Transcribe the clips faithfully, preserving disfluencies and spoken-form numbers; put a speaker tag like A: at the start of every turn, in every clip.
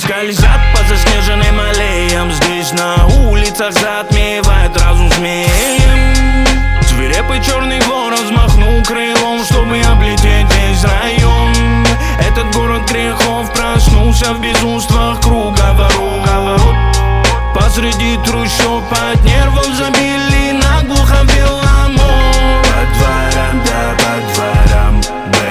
A: скользят по заснеженным аллеям. Здесь на улицах затмевает разум змеем. Свирепый черный ворон взмахнул крылом, чтобы облететь весь район. Этот город грехов проснулся в безумствах круговорот. Посреди трущоб от нервов забили наглухо Беломор.
B: По дворам, да по дворам,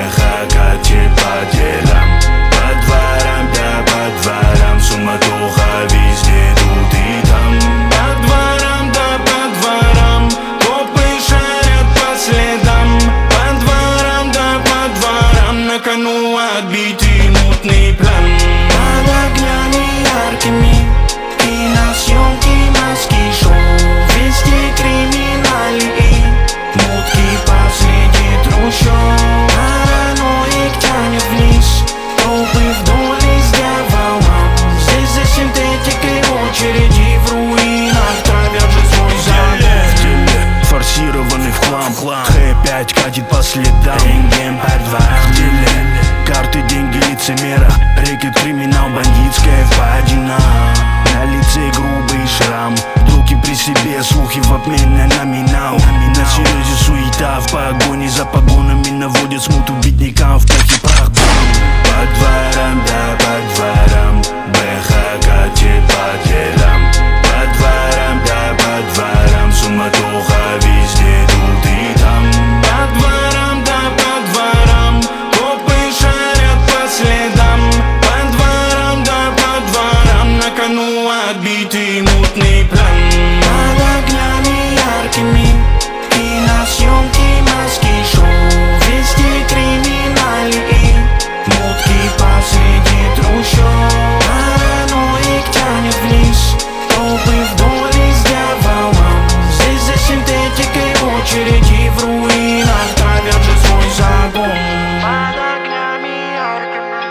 B: БХ катит по делам. По дворам, да по дворам, суматоха везде, тут и там.
A: По дворам, да по дворам, копы шарят по следам. По дворам, да по дворам, на кону отбитый мутный план.
C: Под огнями яркими киносъемки, маски, шоу, везде криминальные мутки посреди трущоб. Параноик тянет вниз, трупы вдоль из дьявола. Здесь за синтетикой очереди в руинах травят же свой запах.
B: В деле форсированный в хлам, хлам Х пять катит по следам. Рентген по дворам. В деле карты, деньги, лицемера, рэкет, криминал, бандитская впадина. На лице грубый шрам, дуки при себе, слухи в обмене номинал. На серьезе суета, в погоне за погонами наводят смуту беднякам в пух и прах. По дворам, да по дворам, БХ катит по делам. По дворам, да по дворам, суматоха везде, тут и там.
A: По дворам, да по дворам, копы шарят по следам. По дворам, да по дворам, на кону отбитый мутный план.
C: Под огнями яркими киносъемки, маски, шоу, везде криминальные мутки посреди трущоб. Параноик тянет вниз, трупы вдоль из дьявола. Здесь за синтетикой очереди в руинах травят же свой загон. Под огнями яркими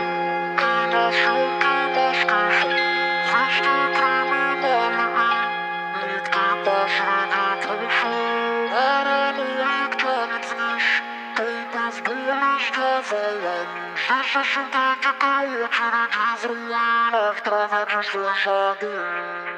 C: киносъемки, маски, шоу, везде криминальные мутки посреди трущоб. Параноик тянет вниз, трупы вдоль из дьявола. Здесь за синтетикой очереди в руинах травят же свой загон.